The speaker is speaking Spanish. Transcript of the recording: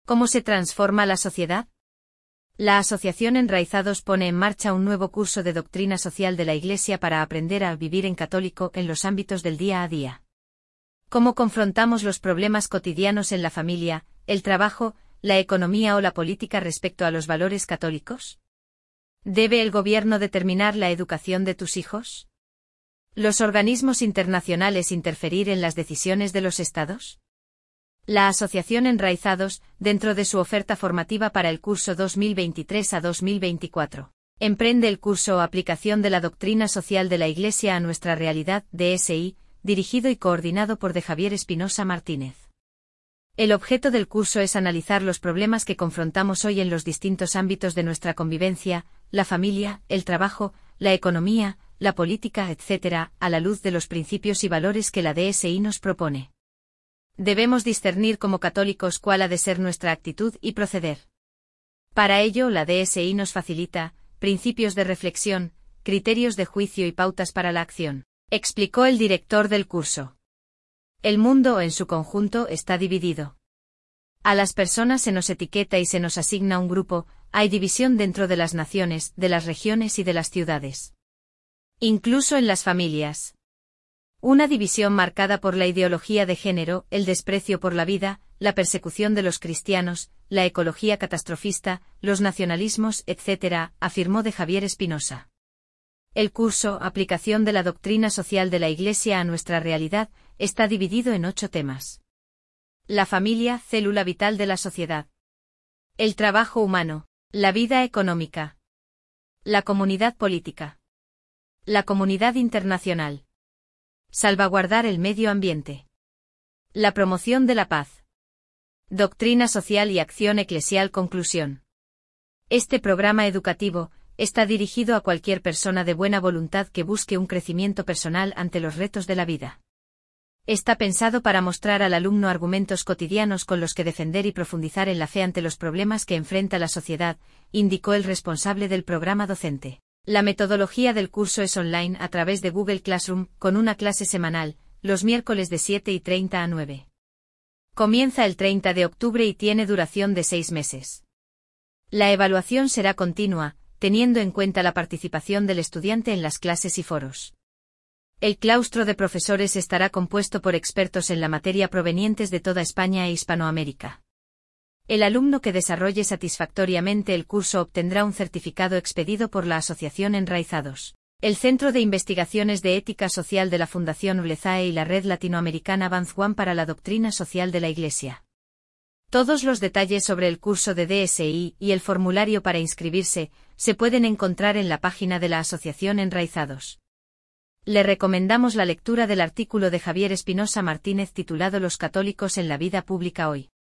¿Cómo se transforma la sociedad? La Asociación Enraizados pone en marcha un nuevo curso de doctrina social de la Iglesia para aprender a vivir en católico en los ámbitos del día a día. ¿Cómo confrontamos los problemas cotidianos en la familia, el trabajo, la economía o la política respecto a los valores católicos? ¿Debe el gobierno determinar la educación de tus hijos? ¿Los organismos internacionales interferir en las decisiones de los estados? La Asociación Enraizados, dentro de su oferta formativa para el curso 2023 a 2024, emprende el curso Aplicación de la Doctrina Social de la Iglesia a nuestra realidad, DSI, dirigido y coordinado por D. Javier Espinosa Martínez. El objeto del curso es analizar los problemas que confrontamos hoy en los distintos ámbitos de nuestra convivencia, la familia, el trabajo, la economía, la política, etc., a la luz de los principios y valores que la DSI nos propone. Debemos discernir como católicos cuál ha de ser nuestra actitud y proceder. Para ello, la DSI nos facilita principios de reflexión, criterios de juicio y pautas para la acción, explicó el director del curso. El mundo en su conjunto está dividido. A las personas se nos etiqueta y se nos asigna un grupo, hay división dentro de las naciones, de las regiones y de las ciudades. Incluso en las familias. Una división marcada por la ideología de género, el desprecio por la vida, la persecución de los cristianos, la ecología catastrofista, los nacionalismos, etc., afirmó D. Javier Espinosa. El curso Aplicación de la Doctrina Social de la Iglesia a nuestra realidad está dividido en 8 temas. La familia, célula vital de la sociedad. El trabajo humano, la vida económica. La comunidad política. La comunidad internacional. Salvaguardar el medio ambiente. La promoción de la paz. Doctrina social y acción eclesial. Conclusión. Este programa educativo está dirigido a cualquier persona de buena voluntad que busque un crecimiento personal ante los retos de la vida. Está pensado para mostrar al alumno argumentos cotidianos con los que defender y profundizar en la fe ante los problemas que enfrenta la sociedad, indicó el responsable del programa docente. La metodología del curso es online a través de Google Classroom, con una clase semanal, los miércoles de 7:30 a 9. Comienza el 30 de octubre y tiene duración de 6 meses. La evaluación será continua, teniendo en cuenta la participación del estudiante en las clases y foros. El claustro de profesores estará compuesto por expertos en la materia provenientes de toda España e Hispanoamérica. El alumno que desarrolle satisfactoriamente el curso obtendrá un certificado expedido por la Asociación Enraizados, el Centro de Investigaciones de Ética Social de la Fundación ULEZAE y la Red Latinoamericana Banzuan para la Doctrina Social de la Iglesia. Todos los detalles sobre el curso de DSI y el formulario para inscribirse se pueden encontrar en la página de la Asociación Enraizados. Le recomendamos la lectura del artículo de Javier Espinosa Martínez titulado Los católicos en la vida pública hoy.